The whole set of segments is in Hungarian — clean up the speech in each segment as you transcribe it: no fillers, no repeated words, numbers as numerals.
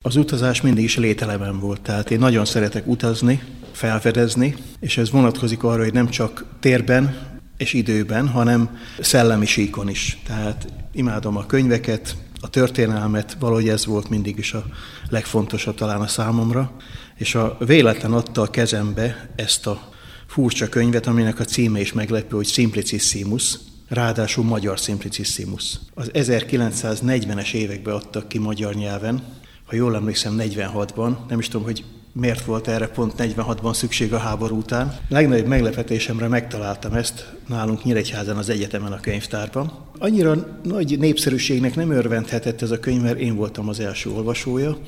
Az utazás mindig is lételemen volt, tehát én nagyon szeretek utazni, felfedezni, és ez vonatkozik arra, hogy nem csak térben és időben, hanem szellemi síkon is. Tehát imádom a könyveket, a történelmet, valahogy ez volt mindig is a legfontosabb talán a számomra, és a véletlen adta a kezembe ezt a furcsa könyvet, aminek a címe is meglepő, hogy Simplicissimus, ráadásul magyar Simplicissimus. Az 1940-es években adtak ki magyar nyelven, ha jól emlékszem 46-ban, nem is tudom, hogy miért volt erre pont 46-ban szükség a háború után. Legnagyobb meglepetésemre megtaláltam ezt nálunk Nyíregyházán az egyetemen a könyvtárban. Annyira nagy népszerűségnek nem örvendhetett ez a könyv, mert én voltam az első olvasója.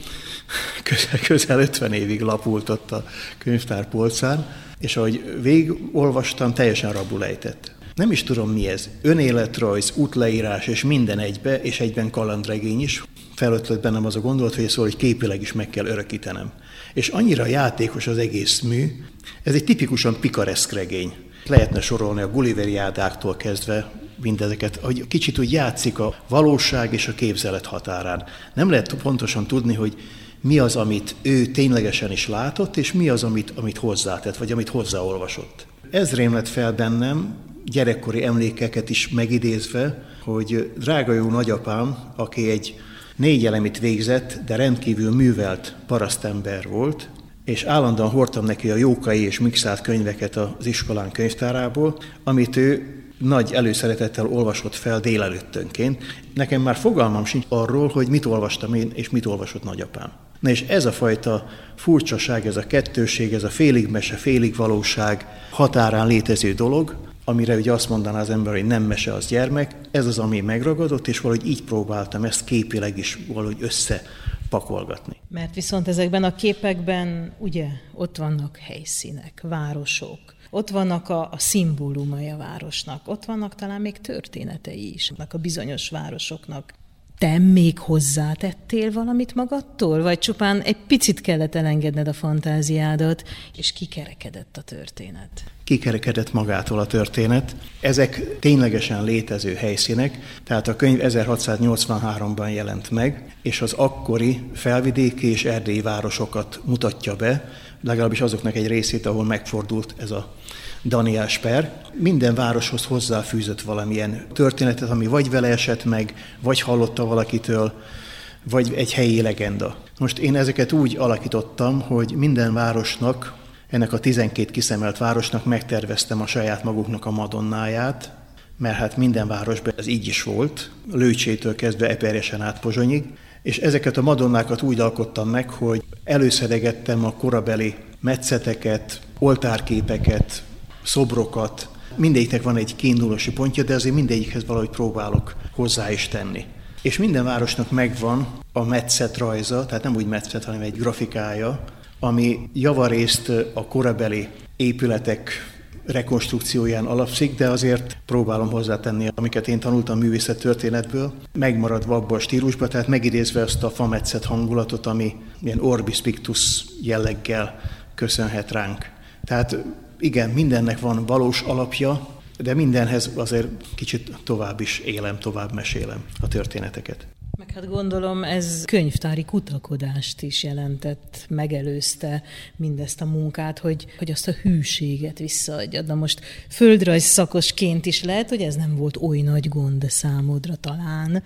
Közel 50 évig lapult ott a könyvtár polcán, és ahogy végigolvastam, teljesen rabul ejtett. Nem is tudom mi ez. Önéletrajz, útleírás és minden egybe, és egyben kalandregény is. Felötlött bennem az a gondolat, hogy hogy képileg is meg kell örökítenem. És annyira játékos az egész mű, ez egy tipikusan pikareszk regény. Lehetne sorolni a Gulliveriádáktól kezdve mindezeket, hogy kicsit úgy játszik a valóság és a képzelet határán. Nem lehet pontosan tudni, hogy mi az, amit ő ténylegesen is látott, és mi az, amit hozzátett, vagy amit hozzáolvasott. Ez rémlett fel bennem, gyerekkori emlékeket is megidézve, hogy drága jó nagyapám, aki egy 4 elemit végzett, de rendkívül művelt parasztember volt, és állandóan hordtam neki a Jókai és Mikszáth könyveket az iskolán könyvtárából, amit ő nagy előszeretettel olvasott fel délelőttönként. Nekem már fogalmam sincs arról, hogy mit olvastam én, és mit olvasott nagyapám. Na és ez a fajta furcsaság, ez a kettőség, ez a félig mese, félig valóság határán létező dolog, amire ugye azt mondaná az ember, hogy nem mese, az gyermek, ez az, ami megragadott, és valahogy így próbáltam ezt képileg is valahogy összepakolgatni. Mert viszont ezekben a képekben ugye ott vannak helyszínek, városok, ott vannak a szimbólumai a városnak, ott vannak talán még történetei is a bizonyos városoknak. Te még hozzátettél valamit magadtól, vagy csupán egy picit kellett elengedned a fantáziádat, és kikerekedett a történet? Kikerekedett magától a történet. Ezek ténylegesen létező helyszínek, tehát a könyv 1683-ban jelent meg, és az akkori felvidéki és erdélyi városokat mutatja be, legalábbis azoknak egy részét, ahol megfordult ez a Daniás per. Minden városhoz hozzáfűzött valamilyen történetet, ami vagy vele esett meg, vagy hallotta valakitől, vagy egy helyi legenda. Most én ezeket úgy alakítottam, hogy minden városnak, ennek a 12 kiszemelt városnak megterveztem a saját maguknak a madonnáját, mert hát minden városban ez így is volt, Lőcsétől kezdve Eperjesen át Pozsonyig, és ezeket a madonnákat úgy alkottam meg, hogy előszedegettem a korabeli metszeteket, oltárképeket, szobrokat. Mindegyiknek van egy kiindulási pontja, de azért mindegyikhez valahogy próbálok hozzá is tenni. És minden városnak megvan a metszet rajza, tehát nem úgy metszet, hanem egy grafikája, ami javarészt a korabeli épületek rekonstrukcióján alapszik, de azért próbálom hozzátenni, amiket én tanultam művészettörténetből, megmaradva abban a stílusban, tehát megidézve azt a fametszet hangulatot, ami ilyen orbis pictus jelleggel köszönhet ránk. Tehát igen, mindennek van valós alapja, de mindenhez azért kicsit tovább is élem, tovább mesélem a történeteket. Meg hát gondolom, ez könyvtári kutakodást is jelentett, megelőzte mindezt a munkát, hogy azt a hűséget visszaadjad. Na most földrajz szakosként is lehet, hogy ez nem volt oly nagy gond számodra talán,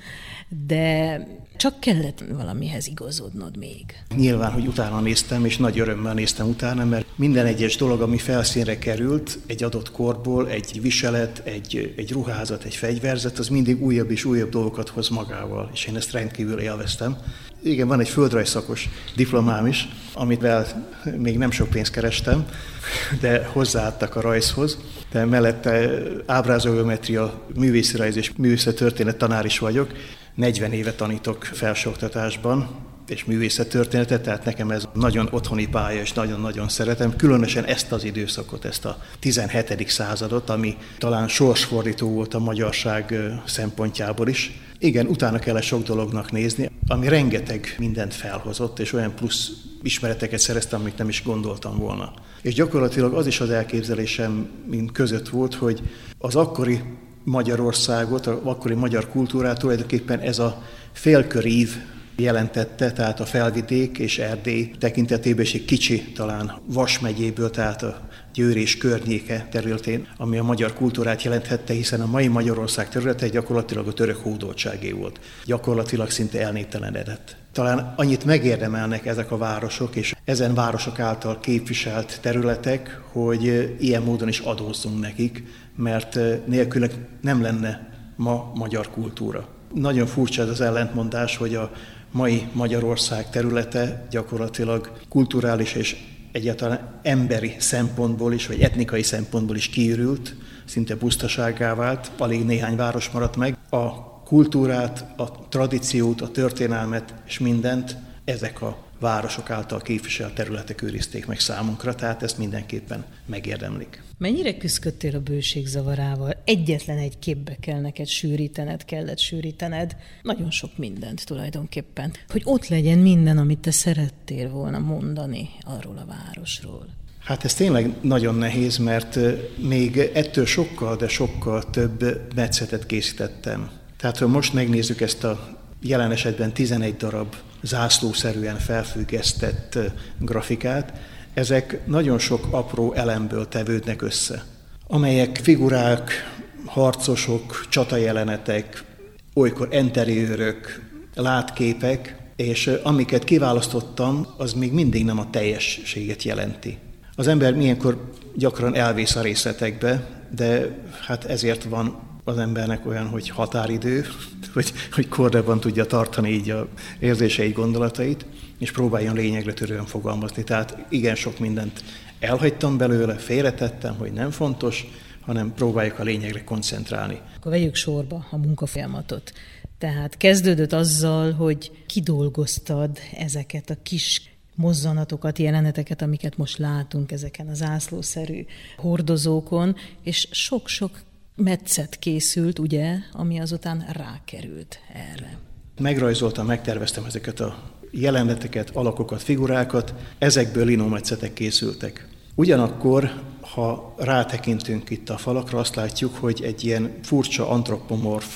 de csak kellett valamihez igazodnod még. Nyilván, hogy utána néztem, és nagy örömmel néztem utána, mert minden egyes dolog, ami felszínre került, egy adott korból, egy viselet, egy ruházat, egy fegyverzet, az mindig újabb és újabb dolgokat hoz magával, és én ezt rendkívül élveztem. Igen, van egy földrajzszakos diplomám is, amivel még nem sok pénzt kerestem, de hozzáadtak a rajzhoz. De mellette ábrázolgeometria, művészi és művészettörténet tanár is vagyok. 40 éve tanítok felsőoktatásban és művészettörténetet, tehát nekem ez nagyon otthoni pálya, és nagyon-nagyon szeretem. Különösen ezt az időszakot, ezt a 17. századot, ami talán sorsfordító volt a magyarság szempontjából is. Igen, utána kellett sok dolognak nézni, ami rengeteg mindent felhozott, és olyan plusz ismereteket szereztem, amit nem is gondoltam volna. És gyakorlatilag az is az elképzelésem között volt, hogy az akkori Magyarországot, az akkori magyar kultúrát tulajdonképpen ez a félkörív jelentette, tehát a Felvidék és Erdély tekintetében is egy kicsi, talán Vas megyéből, tehát a Győr és környéke területén, ami a magyar kultúrát jelenthette, hiszen a mai Magyarország területe gyakorlatilag a török hódoltságé volt. Gyakorlatilag szinte elnéptelenedett. Talán annyit megérdemelnek ezek a városok, és ezen városok által képviselt területek, hogy ilyen módon is adózzunk nekik, mert nélkülük nem lenne ma magyar kultúra. Nagyon furcsa ez az ellentmondás, hogy a mai Magyarország területe gyakorlatilag kulturális és egyáltalán emberi szempontból is, vagy etnikai szempontból is kiürült, szinte pusztasággá vált, alig néhány város maradt meg. A kultúrát, a tradíciót, a történelmet és mindent ezek a városok által képviselt területek őrizték meg számunkra, tehát ezt mindenképpen megérdemlik. Mennyire küzdködtél a bőség zavarával? Egyetlen egy képbe kellett sűrítened, nagyon sok mindent tulajdonképpen. Hogy ott legyen minden, amit te szerettél volna mondani arról a városról. Hát ez tényleg nagyon nehéz, mert még ettől sokkal, de sokkal több metszetet készítettem. Tehát, ha most megnézzük ezt a jelen esetben 11 darab zászlószerűen felfüggesztett grafikát, ezek nagyon sok apró elemből tevődnek össze, amelyek figurák, harcosok, csatajelenetek, olykor enteriőrök, látképek, és amiket kiválasztottam, az még mindig nem a teljességet jelenti. Az ember milyenkor gyakran elvész a részletekbe, de hát ezért van az embernek olyan, hogy határidő, hogy kordában tudja tartani így az érzéseit, gondolatait, és próbáljon lényegre törően fogalmazni. Tehát igen sok mindent elhagytam belőle, félretettem, hogy nem fontos, hanem próbáljuk a lényegre koncentrálni. Akkor vegyük sorba a munkafolyamatot. Tehát kezdődött azzal, hogy kidolgoztad ezeket a kis mozzanatokat, jeleneteket, amiket most látunk ezeken a zászlószerű hordozókon, és sok-sok metszet készült, ugye, ami azután rákerült erre. Megrajzoltam, megterveztem ezeket a jeleneteket, alakokat, figurákat, ezekből linómetszetek készültek. Ugyanakkor, ha rátekintünk itt a falakra, azt látjuk, hogy egy ilyen furcsa antropomorf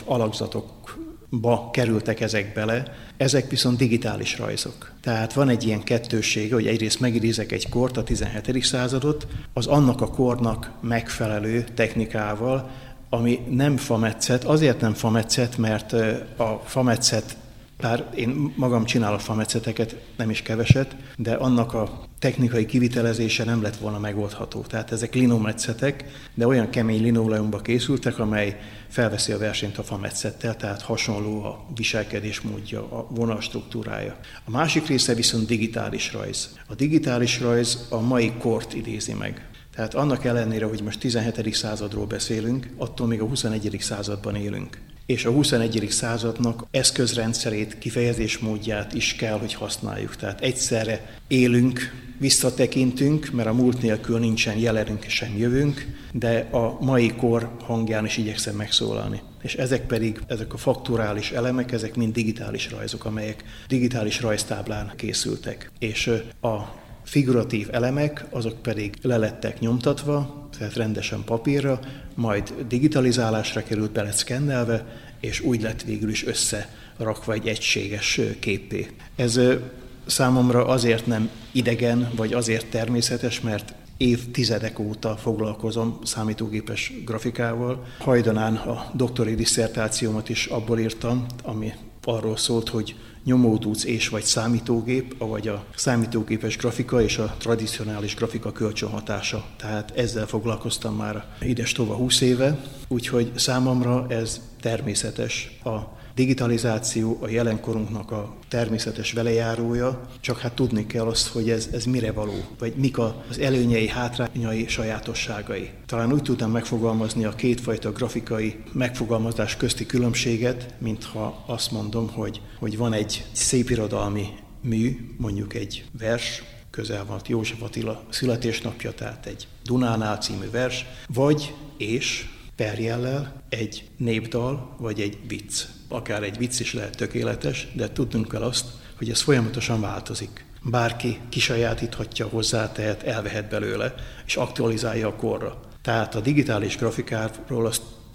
alakzatokba kerültek ezek bele, ezek viszont digitális rajzok. Tehát van egy ilyen kettőssége, hogy egyrészt megidézek egy kort, a 17. századot, az annak a kornak megfelelő technikával, ami nem fametszet, azért nem fametszet, mert a fametszet, bár én magam csinálok fametszeteket, nem is keveset, de annak a technikai kivitelezése nem lett volna megoldható. Tehát ezek linómetszetek, de olyan kemény linoleumba készültek, amely felveszi a versenyt a fametszettel, tehát hasonló a viselkedésmódja, a vonalstruktúrája. A másik része viszont digitális rajz. A digitális rajz a mai kort idézi meg. Tehát annak ellenére, hogy most 17. századról beszélünk, attól még a 21. században élünk. És a 21. századnak eszközrendszerét, kifejezésmódját is kell, hogy használjuk. Tehát egyszerre élünk, visszatekintünk, mert a múlt nélkül nincsen jelenünk sem jövünk, de a mai kor hangján is igyekszem megszólalni. És ezek a fakturális elemek, ezek mind digitális rajzok, amelyek digitális rajztáblán készültek. És a figuratív elemek, azok pedig lelettek nyomtatva, tehát rendesen papírra, majd digitalizálásra került, be lett szkennelve, és úgy lett végül is összerakva egy egységes képpé. Ez számomra azért nem idegen, vagy azért természetes, mert évtizedek óta foglalkozom számítógépes grafikával. Hajdanán a doktori disszertációmat is abból írtam, ami arról szólt, hogy nyomódúc és vagy számítógép, vagy a számítógépes grafika és a tradicionális grafika kölcsönhatása. Tehát ezzel foglalkoztam már idestova 20 éve, úgyhogy számomra ez természetes. A digitalizáció a jelenkorunknak a természetes velejárója, csak hát tudni kell azt, hogy ez mire való, vagy mik az előnyei, hátrányai, sajátosságai. Talán úgy tudtam megfogalmazni a kétfajta grafikai megfogalmazás közti különbséget, mintha azt mondom, hogy van egy szépirodalmi mű, mondjuk egy vers, közel van József Attila születésnapja, tehát egy Dunánál című vers, vagy és perjellel egy népdal, vagy egy vicc. Akár egy vicc is lehet tökéletes, de tudnunk kell azt, hogy ez folyamatosan változik. Bárki kisajátíthatja, hozzátehet, elvehet belőle, és aktualizálja a korra. Tehát a digitális grafikáról azt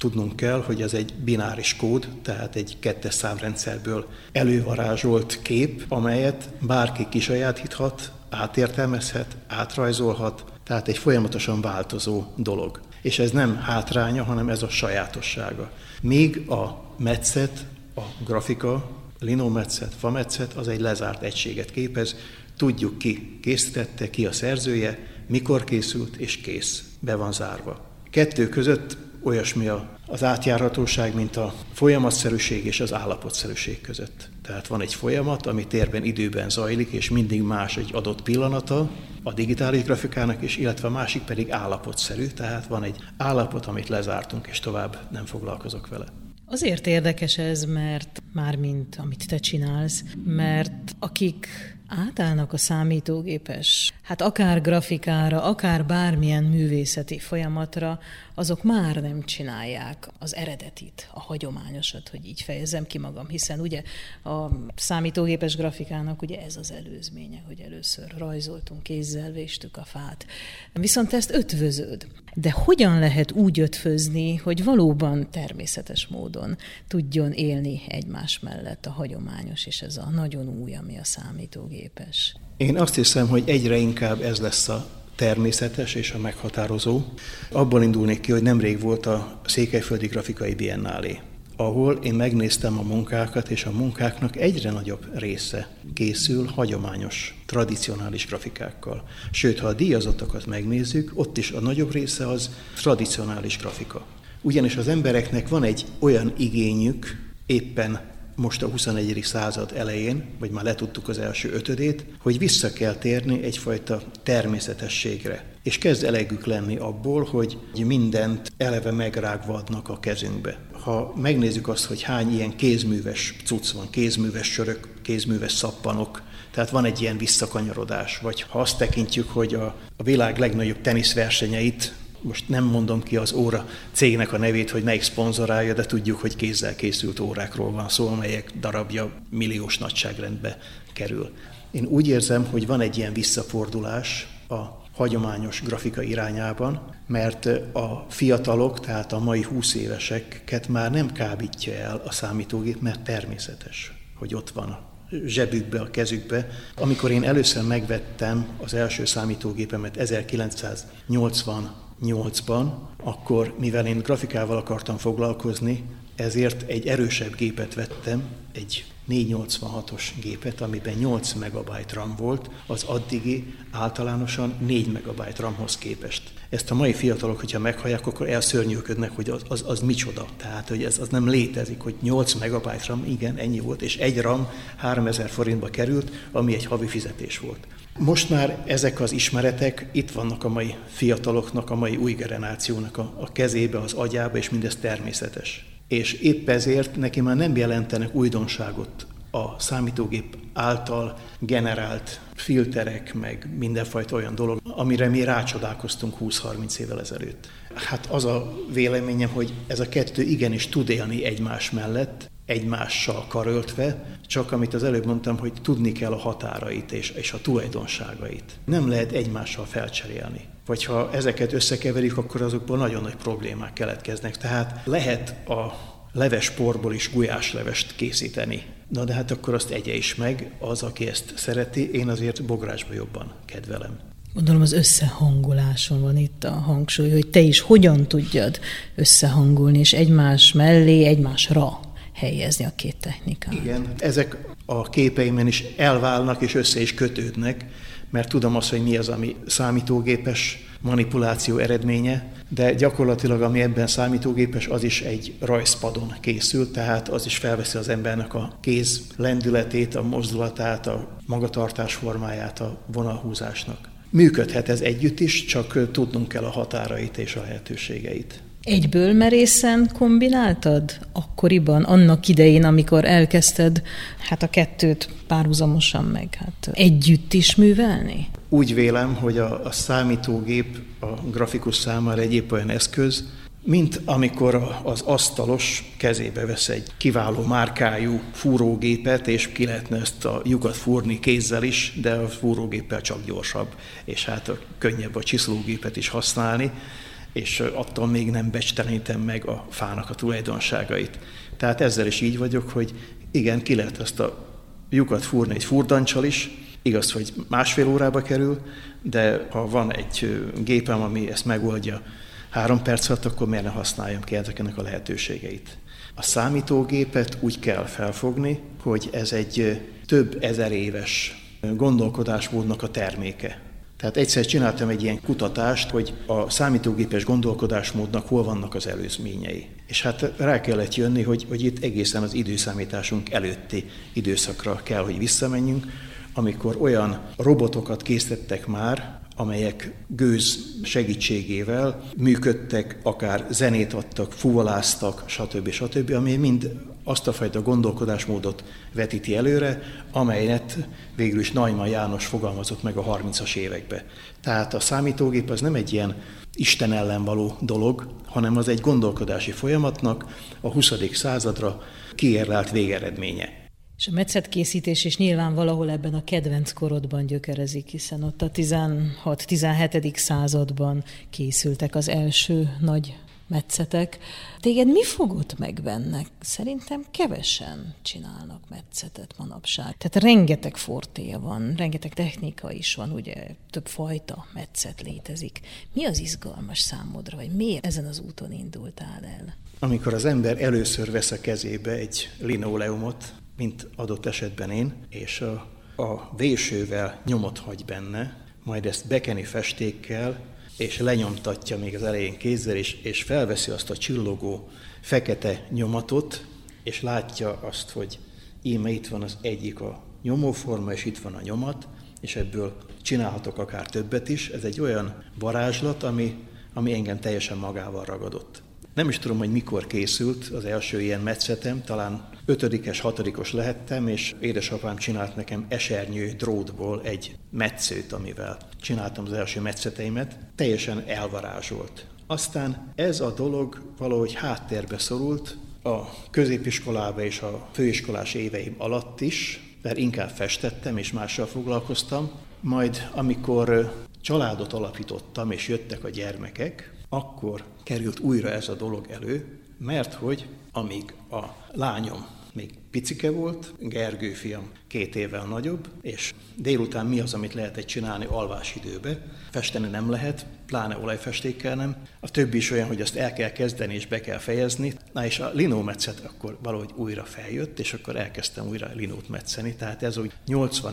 tudnunk kell, hogy ez egy bináris kód, tehát egy 2-es számrendszerből elővarázsolt kép, amelyet bárki kisajátíthat, átértelmezhet, átrajzolhat, tehát egy folyamatosan változó dolog. És ez nem hátránya, hanem ez a sajátossága. Míg a metszet, a grafika, linometszet, fametszet, az egy lezárt egységet képez, tudjuk ki készítette, ki a szerzője, mikor készült, és kész, be van zárva. Kettő között olyasmi az átjárhatóság, mint a folyamatszerűség és az állapotszerűség között. Tehát van egy folyamat, ami térben, időben zajlik, és mindig más egy adott pillanata a digitális grafikának, és illetve a másik pedig állapotszerű, tehát van egy állapot, amit lezártunk, és tovább nem foglalkozok vele. Azért érdekes ez, mert mármint amit te csinálsz, mert akik átállnak a számítógépes, akár grafikára, akár bármilyen művészeti folyamatra, azok már nem csinálják az eredetit, a hagyományosat, hogy így fejezem ki magam, hiszen ugye a számítógépes grafikának ugye ez az előzménye, hogy először rajzoltunk kézzel, véstük a fát. Viszont ezt ötvözöd. De hogyan lehet úgy ötvözni, hogy valóban természetes módon tudjon élni egymás mellett a hagyományos és ez a nagyon új, ami a számítógépes? Én azt hiszem, hogy egyre inkább ez lesz a természetes és a meghatározó. Abból indulnék ki, hogy nemrég volt a Székelyföldi Grafikai Biennálé, ahol én megnéztem a munkákat, és a munkáknak egyre nagyobb része készül hagyományos, tradicionális grafikákkal. Sőt, ha a díjazottakat megnézzük, ott is a nagyobb része az tradicionális grafika. Ugyanis az embereknek van egy olyan igényük, éppen most a 21. század elején, vagy már letudtuk az első 5-ödét, hogy vissza kell térni egyfajta természetességre. És kezd elegük lenni abból, hogy mindent eleve megrágva adnak a kezünkbe. Ha megnézzük azt, hogy hány ilyen kézműves cucc van, kézműves sörök, kézműves szappanok, tehát van egy ilyen visszakanyarodás. Vagy ha azt tekintjük, hogy a világ legnagyobb teniszversenyeit, most nem mondom ki az óra cégnek a nevét, hogy melyik szponzorálja, de tudjuk, hogy kézzel készült órákról van szó, amelyek darabja milliós nagyságrendbe kerül. Én úgy érzem, hogy van egy ilyen visszafordulás a hagyományos grafika irányában, mert a fiatalok, tehát a mai 20 éveseket már nem kábítja el a számítógép, mert természetes, hogy ott van a zsebükbe, a kezükbe. Amikor én először megvettem az első számítógépemet 1988-ban, akkor mivel én grafikával akartam foglalkozni, ezért egy erősebb gépet vettem, egy 486-os gépet, amiben 8 MB RAM volt, az addigi általánosan 4 MB RAM-hoz képest. Ezt a mai fiatalok, hogyha meghallják, akkor elszörnyűködnek, hogy az micsoda. Tehát, hogy ez az nem létezik, hogy 8 MB RAM, igen, ennyi volt, és egy RAM 3000 forintba került, ami egy havi fizetés volt. Most már ezek az ismeretek itt vannak a mai fiataloknak, a mai új generációnak a kezébe, az agyába, és mindez természetes. És épp ezért neki már nem jelentenek újdonságot a számítógép által generált filterek, meg mindenfajta olyan dolog, amire mi rácsodálkoztunk 20-30 évvel ezelőtt. Hát az a véleményem, hogy ez a kettő igenis tud élni egymás mellett, egymással karöltve, csak amit az előbb mondtam, hogy tudni kell a határait és a tulajdonságait. Nem lehet egymással felcserélni. Vagy ha ezeket összekeverjük, akkor azokból nagyon nagy problémák keletkeznek. Tehát lehet a levesporból is gulyáslevest készíteni. Na de hát akkor azt egye is meg, az, aki ezt szereti, én azért bográcsba jobban kedvelem. Gondolom az összehangoláson van itt a hangsúly, hogy te is hogyan tudjad összehangolni, és egymás mellé, egymásra helyezni a két technikát. Igen, ezek a képeimen is elválnak és össze is kötődnek, mert tudom azt, hogy mi az, ami számítógépes manipuláció eredménye, de gyakorlatilag ami ebben számítógépes, az is egy rajzpadon készül, tehát az is felveszi az embernek a kéz lendületét, a mozdulatát, a magatartás formáját a vonalhúzásnak. Működhet ez együtt is, csak tudnunk kell a határait és a lehetőségeit. Egyből merészen kombináltad akkoriban, annak idején, amikor elkezdted a kettőt párhuzamosan meg együtt is művelni? Úgy vélem, hogy a számítógép a grafikus számára egy épp olyan eszköz, mint amikor az asztalos kezébe vesz egy kiváló márkájú fúrógépet, és ki lehetne ezt a lyukat fúrni kézzel is, de a fúrógéppel csak gyorsabb, és könnyebb a csiszológépet is használni. és attól még nem becstelenítem meg a fának a tulajdonságait. Tehát ezzel is így vagyok, hogy igen, ki lehet ezt a lyukat fúrni egy furdancsal is, igaz, hogy 1,5 órába kerül, de ha van egy gépem, ami ezt megoldja 3 perc alatt, akkor miért ne használjam ki ezeknek a lehetőségeit. A számítógépet úgy kell felfogni, hogy ez egy több ezer éves gondolkodásmódnak a terméke. Tehát egyszer csináltam egy ilyen kutatást, hogy a számítógépes gondolkodásmódnak hol vannak az előzményei. És hát rá kellett jönni, hogy itt egészen az időszámításunk előtti időszakra kell, hogy visszamenjünk, amikor olyan robotokat készítettek már, amelyek gőz segítségével működtek, akár zenét adtak, fuvoláztak, stb., ami mind azt a fajta gondolkodásmódot vetíti előre, amelyet végül is Neumann János fogalmazott meg a 30-as években. Tehát a számítógép az nem egy ilyen Isten ellen való dolog, hanem az egy gondolkodási folyamatnak a 20. századra kiérlelt végeredménye. És a metszetkészítés is nyilván valahol ebben a kedvenc korodban gyökerezik, hiszen ott a 16-17. században készültek az első nagy metszetek. Téged mi fogott meg benne? Szerintem kevesen csinálnak metszetet manapság. Tehát rengeteg fortéja van, rengeteg technika is van, ugye több fajta metszet létezik. Mi az izgalmas számodra, vagy miért ezen az úton indultál el? Amikor az ember először vesz a kezébe egy linoleumot, mint adott esetben én, és a vésővel nyomot hagy benne, majd ezt bekeni festékkel, és lenyomtatja még az elején kézzel, és felveszi azt a csillogó fekete nyomatot, és látja azt, hogy íme itt van az egyik a nyomóforma, és itt van a nyomat, és ebből csinálhatok akár többet is. Ez egy olyan varázslat, ami engem teljesen magával ragadott. Nem is tudom, hogy mikor készült az első ilyen metszetem, talán 5-es, 6-os lehettem, és édesapám csinált nekem esernyő drótból egy metszőt, amivel csináltam az első metszeteimet. Teljesen elvarázsolt. Aztán ez a dolog valahogy háttérbe szorult a középiskolába és a főiskolás éveim alatt is, mert inkább festettem és mással foglalkoztam. Majd amikor családot alapítottam és jöttek a gyermekek, akkor került újra ez a dolog elő, mert hogy amíg a lányom még picike volt, Gergő fiam 2 évvel nagyobb, és délután mi az, amit lehet csinálni alvásidőbe, festeni nem lehet, pláne olajfestékkel nem. A többi is olyan, hogy azt el kell kezdeni és be kell fejezni. Na és a linómetszet akkor valahogy újra feljött, és akkor elkezdtem újra linót metszeni, tehát ez úgy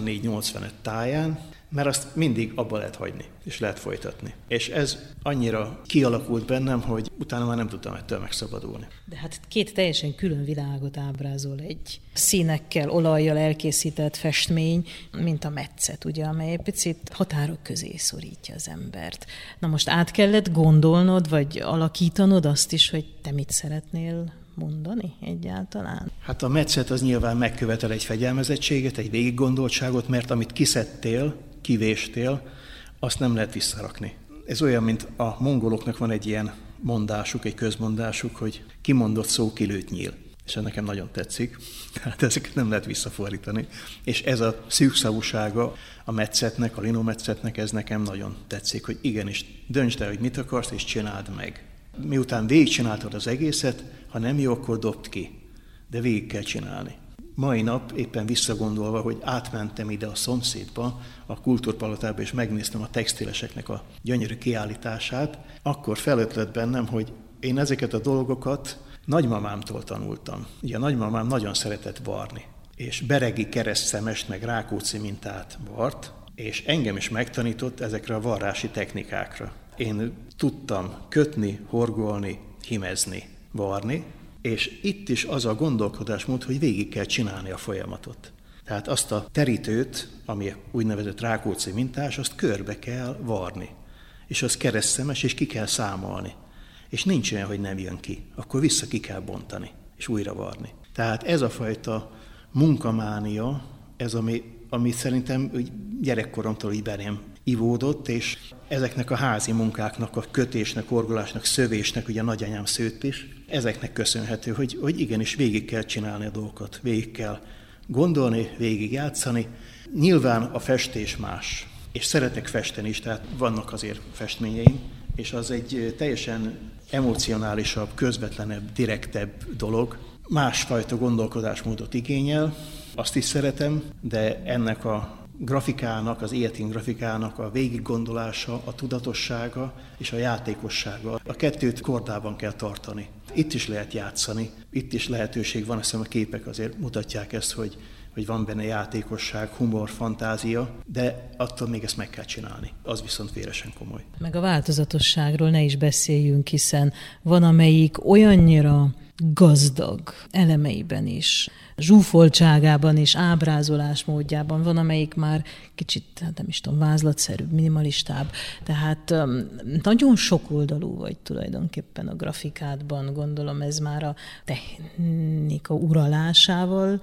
84-85 táján, mert azt mindig abba lehet hagyni, és lehet folytatni. És ez annyira kialakult bennem, hogy utána már nem tudtam ettől megszabadulni. De hát 2 teljesen külön világot ábrázol, egy színekkel, olajjal elkészített festmény, mint a metszet, ugye, amely egy picit határok közé szorítja az embert. Na most át kellett gondolnod, vagy alakítanod azt is, hogy te mit szeretnél mondani egyáltalán? Hát a metszet az nyilván megkövetel egy fegyelmezettséget, egy végiggondoltságot, mert amit kiszedtél, kivéstél, azt nem lehet visszarakni. Ez olyan, mint a mongoloknak van egy ilyen mondásuk, egy közmondásuk, hogy kimondott szó kilőtt nyíl. És ez nekem nagyon tetszik, tehát ezeket nem lehet visszafordítani. És ez a szűkszavúsága a metszetnek, a linómetszetnek, ez nekem nagyon tetszik, hogy igenis döntsd el, hogy mit akarsz, és csináld meg. Miután végigcsináltad az egészet, ha nem jó, akkor dobd ki, de végig kell csinálni. Mai nap éppen visszagondolva, hogy átmentem ide a szomszédba, a Kultúrpalotába, és megnéztem a textileseknek a gyönyörű kiállítását, akkor felötlött bennem, hogy én ezeket a dolgokat nagymamámtól tanultam. Ugye a nagymamám nagyon szeretett varni, és beregi keresztszemest, meg Rákóczi mintát vart, és engem is megtanított ezekre a varrási technikákra. Én tudtam kötni, horgolni, himezni, varni, és itt is az a gondolkodásmód, hogy végig kell csinálni a folyamatot. Tehát azt a terítőt, ami úgynevezett Rákóczi mintás, azt körbe kell varni. És az keresztszemes, és ki kell számolni. És nincs olyan, hogy nem jön ki. Akkor vissza ki kell bontani, és újra varni. Tehát ez a fajta munkamánia, ez ami szerintem gyerekkoromtól így bennem ivódott, és ezeknek a házi munkáknak, a kötésnek, horgolásnak, szövésnek, ugye a nagyanyám szőtt is, ezeknek köszönhető, hogy igenis végig kell csinálni a dolgokat, végig kell gondolni, végig játszani. Nyilván a festés más, és szeretek festeni is, tehát vannak azért festményeim, és az egy teljesen emocionálisabb, közvetlenebb, direktebb dolog. Másfajta gondolkodásmódot igényel, azt is szeretem, de ennek a grafikának, az e-etting grafikának a végiggondolása, a tudatossága és a játékossága. A kettőt kordában kell tartani. Itt is lehet játszani, itt is lehetőség van, azt hiszem a képek azért mutatják ezt, hogy van benne játékosság, humor, fantázia, de attól még ezt meg kell csinálni. Az viszont véresen komoly. Meg a változatosságról ne is beszéljünk, hiszen van, amelyik olyannyira gazdag elemeiben is, zsúfoltságában és ábrázolásmódjában van, amelyik már kicsit, nem is tudom, vázlatszerűbb, minimalistább. Tehát nagyon sokoldalú vagy tulajdonképpen a grafikádban, gondolom ez már a technika uralásával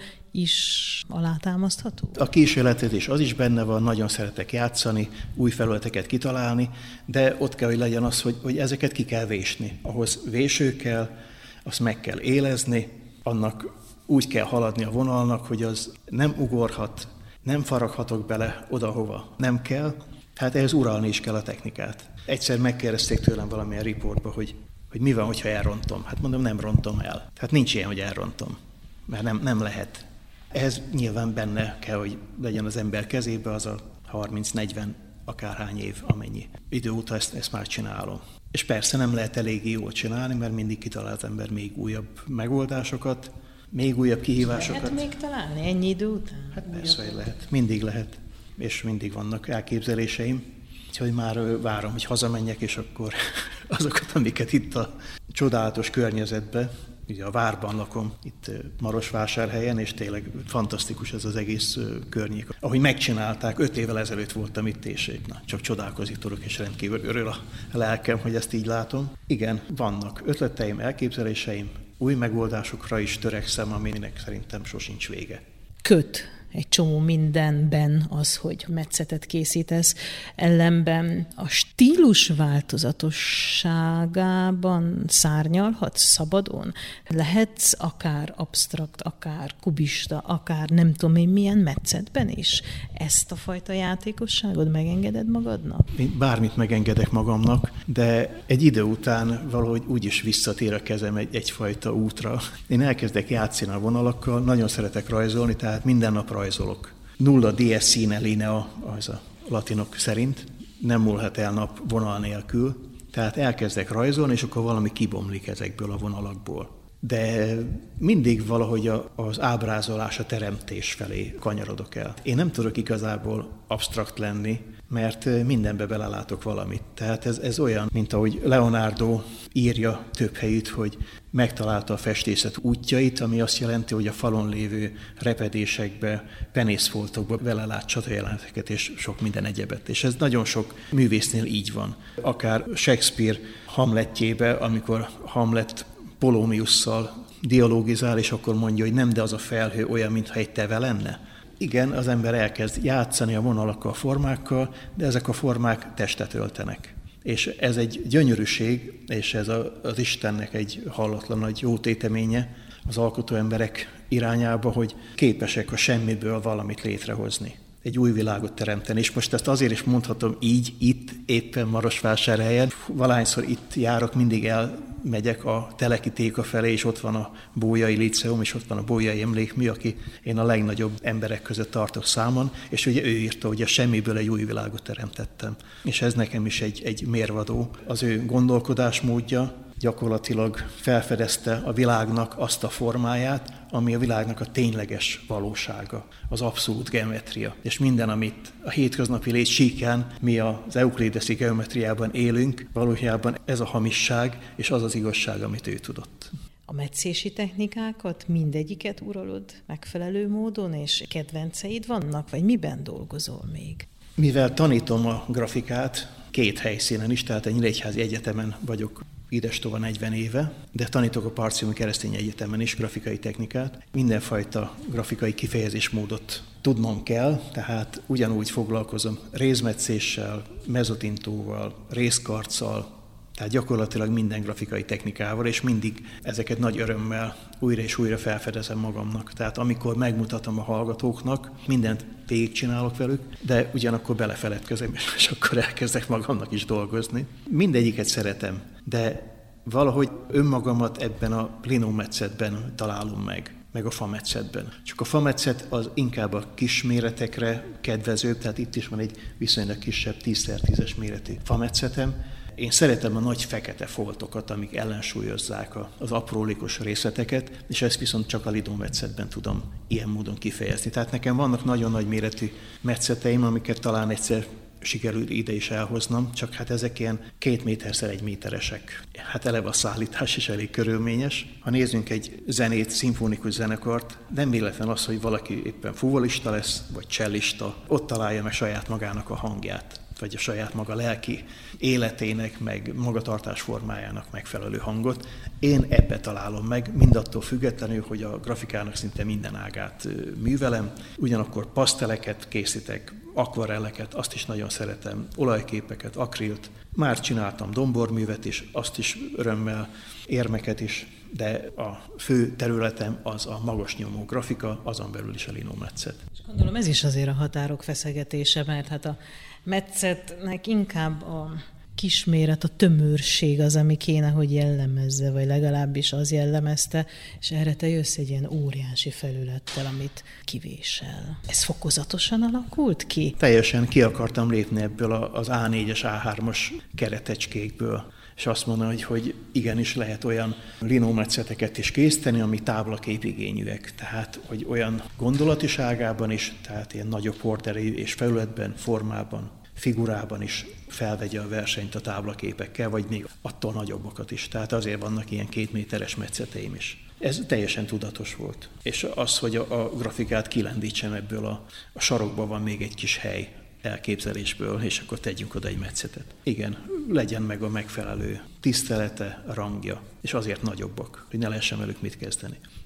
is alátámasztható? A kísérletezés az is benne van, nagyon szeretek játszani, új felületeket kitalálni, de ott kell, hogy legyen az, hogy ezeket ki kell vésni. Ahhoz véső kell, azt meg kell élezni, annak úgy kell haladni a vonalnak, hogy az nem ugorhat, nem faraghatok bele oda, hova nem kell. Hát ehhez uralni is kell a technikát. Egyszer megkérdezték tőlem valamilyen riportba, hogy mi van, hogyha elrontom. Hát mondom, nem rontom el. Tehát nincs ilyen, hogy elrontom, mert nem lehet. Ehhez nyilván benne kell, hogy legyen az ember kezébe az a 30-40 akárhány év, amennyi idő óta ezt már csinálom. És persze nem lehet eléggé jól csinálni, mert mindig kitalál az ember még újabb megoldásokat, még újabb kihívásokat. Lehet még találni ennyi idő után? Hát persze, hogy lehet. Mindig lehet. És mindig vannak elképzeléseim. Úgyhogy már várom, hogy hazamenjek, és akkor azokat, amiket itt a csodálatos környezetben, ugye a várban lakom, itt Marosvásárhelyen, és tényleg fantasztikus ez az egész környék. Ahogy megcsinálták, 5 évvel ezelőtt voltam itt, és csak csodálkozni tudok, és rendkívül örül a lelkem, hogy ezt így látom. Igen, vannak ötleteim, elképzeléseim, új megoldásokra is törekszem, aminek szerintem sosincs vége. Köt egy csomó mindenben az, hogy metszetet készítesz, ellenben a stílus változatosságában szárnyalhatsz szabadon. Lehetsz akár absztrakt, akár kubista, akár nem tudom én milyen metszetben is. Ezt a fajta játékosságot megengeded magadnak? Én bármit megengedek magamnak, de egy idő után valahogy úgyis visszatér a kezem egyfajta útra. Én elkezdek játszani a vonalakkal, nagyon szeretek rajzolni, tehát minden nap rajzolok. Nulla dies sine linea, az a latinok szerint, nem múlhat el nap vonal nélkül, tehát elkezdek rajzolni, és akkor valami kibomlik ezekből a vonalakból. De mindig valahogy az ábrázolás, a teremtés felé kanyarodok el. Én nem tudok igazából absztrakt lenni, mert mindenbe belelátok valamit. Tehát ez olyan, mint ahogy Leonardo írja több helyütt, hogy megtalálta a festészet útjait, ami azt jelenti, hogy a falon lévő repedésekbe, penészfoltokba belelát csatajeleneteket és sok minden egyebet. És ez nagyon sok művésznél így van. Akár Shakespeare Hamletjébe, amikor Hamlet Polómiusszal dialógizál, és akkor mondja, hogy nem, de az a felhő olyan, mintha egy teve lenne. Igen, az ember elkezd játszani a vonalakkal, a formákkal, de ezek a formák testet öltenek. És ez egy gyönyörűség, és ez az Istennek egy hallatlan nagy jó téteménye az alkotó emberek irányába, hogy képesek a semmiből valamit létrehozni, egy új világot teremteni. És most ezt azért is mondhatom így, itt, éppen Marosvásárhelyen. Valahányszor itt járok, mindig elmegyek a Teleki Téka felé, és ott van a Bolyai Líceum, és ott van a Bolyai Emlékmű, aki én a legnagyobb emberek között tartok számon, és ugye ő írta, hogy a semmiből egy új világot teremtettem. És ez nekem is egy mérvadó. Az ő gondolkodásmódja gyakorlatilag felfedezte a világnak azt a formáját, ami a világnak a tényleges valósága, az abszolút geometria. És minden, amit a hétköznapi lét síkján mi az euklideszi geometriában élünk, valójában ez a hamisság, és az az igazság, amit ő tudott. A metszési technikákat mindegyiket uralod megfelelő módon, és kedvenceid vannak, vagy miben dolgozol még? Mivel tanítom a grafikát 2 helyszínen is, tehát a Nyíregyházi Egyetemen vagyok idestova 40 éve, de tanítok a Parciumi Keresztény Egyetemen is grafikai technikát. Mindenfajta grafikai kifejezésmódot tudnom kell, tehát ugyanúgy foglalkozom rézmetszéssel, mezzotintóval, rézkarccal, Tehát gyakorlatilag minden grafikai technikával, és mindig ezeket nagy örömmel újra és újra felfedezem magamnak. Tehát amikor megmutatom a hallgatóknak, mindent végigcsinálok velük, de ugyanakkor belefeledkezem, és akkor elkezdek magamnak is dolgozni. Mindegyiket szeretem, de valahogy önmagamat ebben a linómetszetben találom meg a fametszetben. Csak a fametszet az inkább a kis méretekre kedvezőbb, tehát itt is van egy viszonylag kisebb 10x10-es méretű fametszetem. Én szeretem a nagy fekete foltokat, amik ellensúlyozzák az aprólékos részleteket, és ezt viszont csak a linómetszetben tudom ilyen módon kifejezni. Tehát nekem vannak nagyon nagy méretű metszeteim, amiket talán egyszer sikerül ide is elhoznom, csak hát ezek ilyen 2 méterszer 1 méteresek. Hát eleve a szállítás is elég körülményes. Ha nézzünk egy zenét, szimfonikus zenekart, nem véletlen az, hogy valaki éppen fuvolista lesz, vagy csellista, ott találja meg saját magának a hangját, vagy a saját maga lelki életének, meg magatartás formájának megfelelő hangot. Én ebbe találom meg, mindattól függetlenül, hogy a grafikának szinte minden ágát művelem. Ugyanakkor paszteleket készítek, akvarelleket, azt is nagyon szeretem, olajképeket, akrilt. Már csináltam domborművet is, azt is örömmel, érmeket is, de a fő területem az a magas nyomó grafika, azon belül is a linómetszet. És gondolom ez is azért a határok feszegetése, mert hát a metszetnek inkább a kisméret, a tömörség az, ami kéne, hogy jellemezze, vagy legalábbis az jellemezte, és erre te jössz egy ilyen óriási felülettel, amit kivésel. Ez fokozatosan alakult ki? Teljesen ki akartam lépni ebből az A4-es, A3-as keretecskékből, és azt mondani, hogy igenis lehet olyan linómetszeteket is készíteni, ami táblaképigényűek. Tehát, hogy olyan gondolatiságában is, tehát ilyen nagyobb horderejű és felületben, formában, figurában is felvegye a versenyt a táblaképekkel, vagy még attól nagyobbakat is. Tehát azért vannak ilyen 2 méteres metszeteim is. Ez teljesen tudatos volt. És az, hogy a grafikát kilendítsem ebből a sarokban van még egy kis hely elképzelésből, és akkor tegyünk oda egy metszetet. Igen, legyen meg a megfelelő tisztelete, rangja, és azért nagyobbak, hogy ne lehessen velük mit kezdeni.